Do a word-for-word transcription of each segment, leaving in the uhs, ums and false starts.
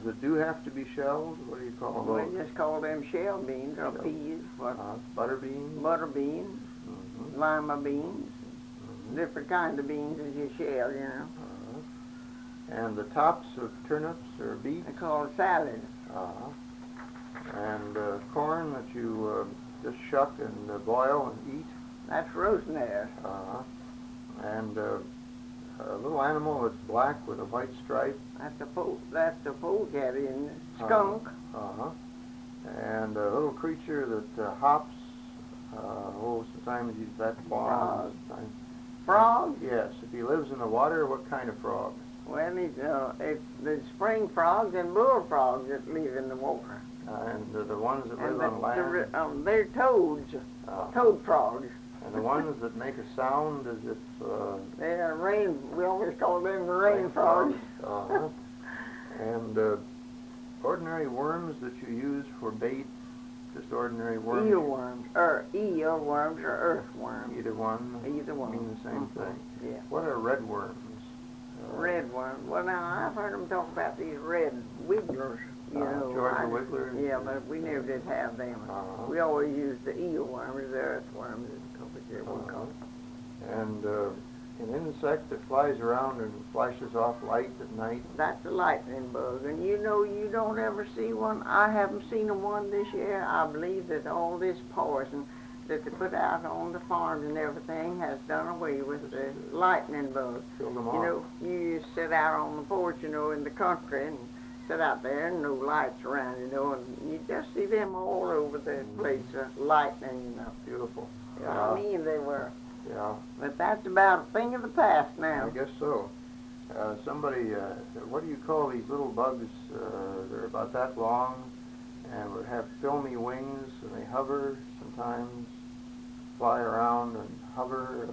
that do have to be shelled, what do you call those? We just call them shell beans or shell. peas. What? Uh, butter beans? Butter beans, mm-hmm. lima beans, mm-hmm. different kind of beans as you shell, you know. Uh-huh. And the tops of turnips or beets? They're called salad. Uh-huh. And uh, corn that you uh, just shuck and uh, boil and eat? That's rosemary. Uh-huh. And uh, a little animal that's black with a white stripe? That's the po- that's the polecat in skunk. Uh-huh. Uh-huh. And a little creature that uh, hops. Uh, oh, sometimes he's that long. Frog. Frog? Yes. If he lives in the water, what kind of frog? Well, it's, uh, it's the spring frogs and bullfrogs that live in the water. Uh, and uh, the ones that and live the, on land? The, um, they're toads, uh, toad frogs. And the ones that make a sound as if... Uh, they're rain, we always call them the rain, rain frogs. frogs. Uh-huh. And uh, ordinary worms that you use for bait, just ordinary worms? Eelworms, or eel worms or earthworms. Either one? Either one. Mean the same mm-hmm. thing? Yeah. What are red worms? Uh, red worms. Well, now, I've heard them talk about these red wigglers. You uh, know, Georgia I, wigglers? Yeah, but we never did have them. Uh-huh. We always used the eelworms, the earthworms, as we uh-huh. call it. And uh, an insect that flies around and flashes off light at night? That's a lightning bug. And you know, you don't ever see one. I haven't seen one this year. I believe that all this poison that they put out on the farms and everything has done away with the lightning bug. Killed them you all. know, you just sit out on the porch, you know, in the country and sit out there and no lights around, you know, and you just see them all over the place, uh, lightning, you know. Beautiful. You know yeah. I mean, they were. Yeah. But that's about a thing of the past now. I guess so. Uh, somebody, uh, what do you call these little bugs? Uh, they're about that long and would have filmy wings, and they hover sometimes, fly around and hover.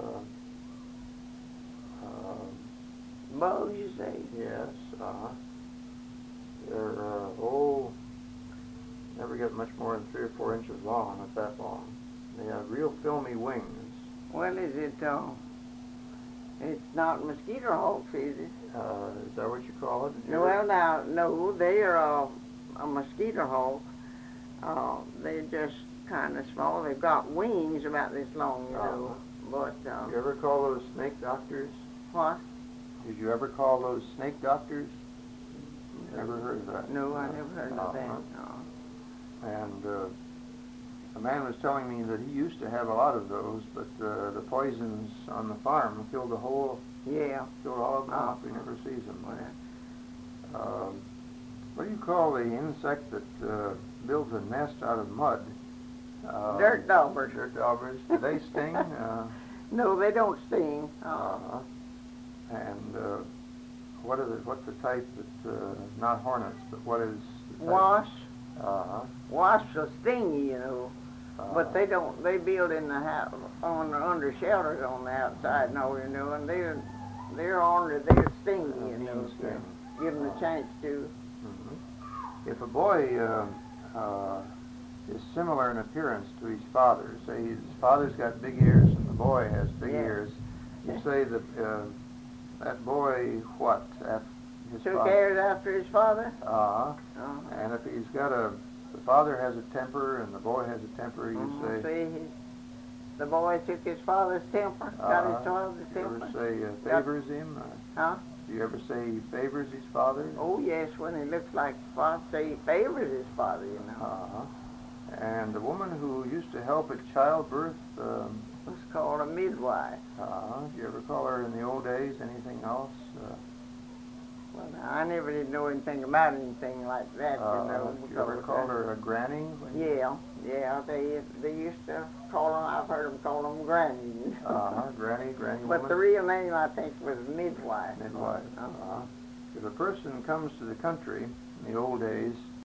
Uh, uh, Bugs, you say? Yes. Uh-huh. They're, uh, oh, never get much more than three or four inches long, not that long. They have real filmy wings. Well, is it, uh, it's not mosquito hawks, is it? Uh, is that what you call it? No, well, now, no, they're uh, a mosquito hawk. Uh, they're just kind of small. They've got wings about this long, you uh-huh. know. But, uh, Did you ever call those snake doctors? What? Did you ever call those snake doctors? Never heard of that? No, I never heard uh-huh. of that. No. And uh, a man was telling me that he used to have a lot of those, but uh, the poisons on the farm killed the whole, yeah, killed all of them uh-huh. off. We never sees them. Um, what do you call the insect that uh, builds a nest out of mud? Uh, dirt daubers. Dirt daubers. Do they sting? uh, no, they don't sting. Uh-huh. And uh, what are the, what's the type that, uh, not hornets, but what is the type? Wasps. Uh-huh. Wasps will sting you, you know, uh-huh. but they don't, they build in the house, on the, under shelters on the outside and all, you know, and they're, they're on, they'll sting you, you know, sting. Give them a chance to. Mm-hmm. If a boy uh, uh, is similar in appearance to his father, say his father's got big ears and the boy has big yeah. ears, you say that uh, that boy, what, after his Took father? ears after his father? Uh-huh. uh-huh. And if he's got a, the father has a temper and the boy has a temper, you mm-hmm. say... See, he, the boy took his father's temper, uh, got his father's do you temper. ever say uh, favors got, him? Uh, huh? Do you ever say he favors his father? Oh, yes, when he looks like father, say he favors his father, you know. Uh-huh. And the woman who used to help at childbirth... Um, was called a midwife. Uh-huh. Did you ever call her in the old days anything else? Uh, well, I never did know anything about anything like that, uh, you know. Did you ever call her a granny? Yeah, yeah, they they used to call them, I've heard them call them grannies. Uh-huh, granny, granny But woman? the real name, I think, was midwife. Midwife. Uh-huh. Uh-huh. If a person comes to the country in the old days